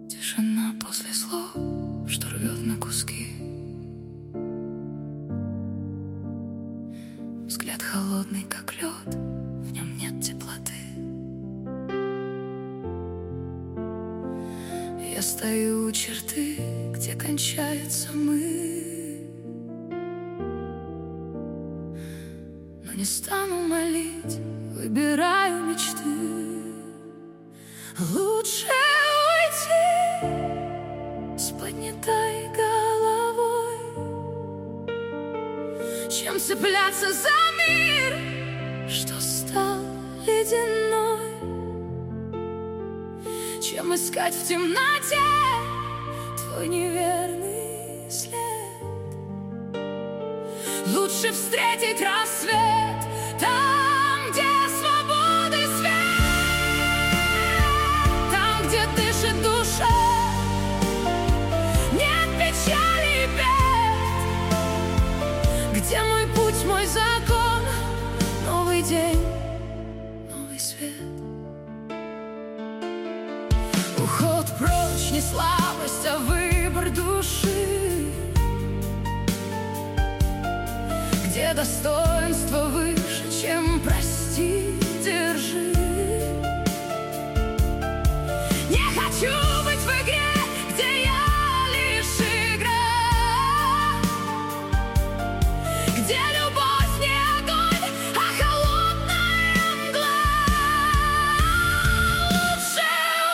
Тишина после слов, что рвет на куски. Взгляд холодный, как лед, в нем нет теплоты. Я стою у черты, где кончаются мы, но не стану молить, выбираю мечты. Лучше уйти с поднятой головой, чем цепляться за мир, что стал ледяной, чем искать в темноте твой неверный след. Лучше встретить рассвет там, где свободы свет, там, где дышит душа, нет печали и бед, где мой путь, мой закон, новый день, новый свет. Уход прочь, не слабость, а выбор души, где достоинство выше, чем прости, держи. Не хочу быть в игре, где я лишь игра, где любовь не огонь, а холодная мгла. Лучше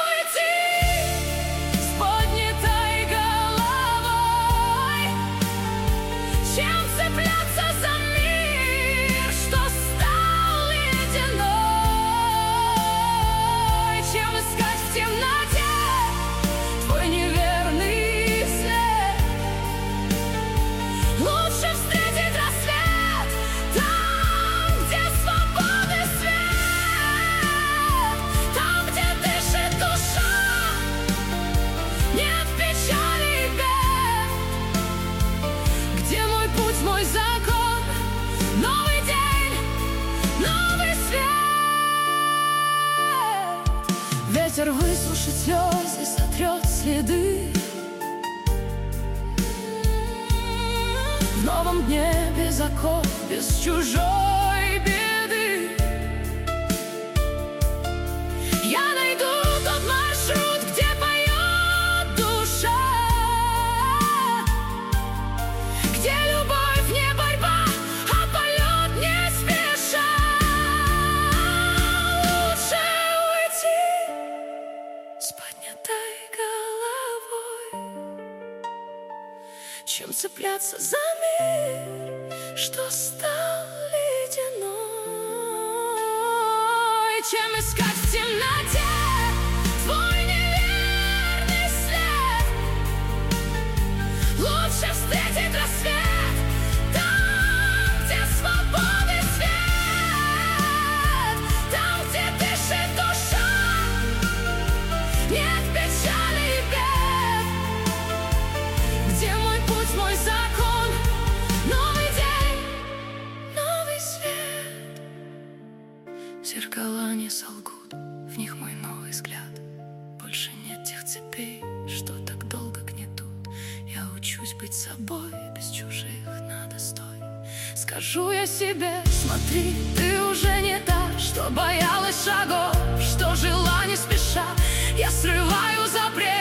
уйти с поднятой головой, чем цепляться за мир, что стал ледяной, чем искать в темноте твой неверный след. Лучше встретить рассвет там, где свободы свет, там, где дышит душа, нет печали и бед, где мой путь, мой закон, новый день, новый свет. Ветер высушит слезы, сотрет следы. В новом дне без оков, без чужой беды я найду тот маршрут, где поет душа, где любовь не борьба, а полет не спеша. Лучше уйти с поднятой головой, чем цепляться за мир, что стал ледяной, чем искать в темноте твой неверный след. Лучше встретить рассвет там, где свободы свет, там, где дышит душа, нет печали и бед, где мой путь, мой закон, новый день, новый свет. Зеркала не солгут, в них мой новый взгляд. Больше нет тех цепей, что так долго гнетут. Я учусь быть собой, без чужих надо стой. Скажу я себе, смотри, ты уже не та, что боялась шагов, что жила не спеша. Я срываю запрет.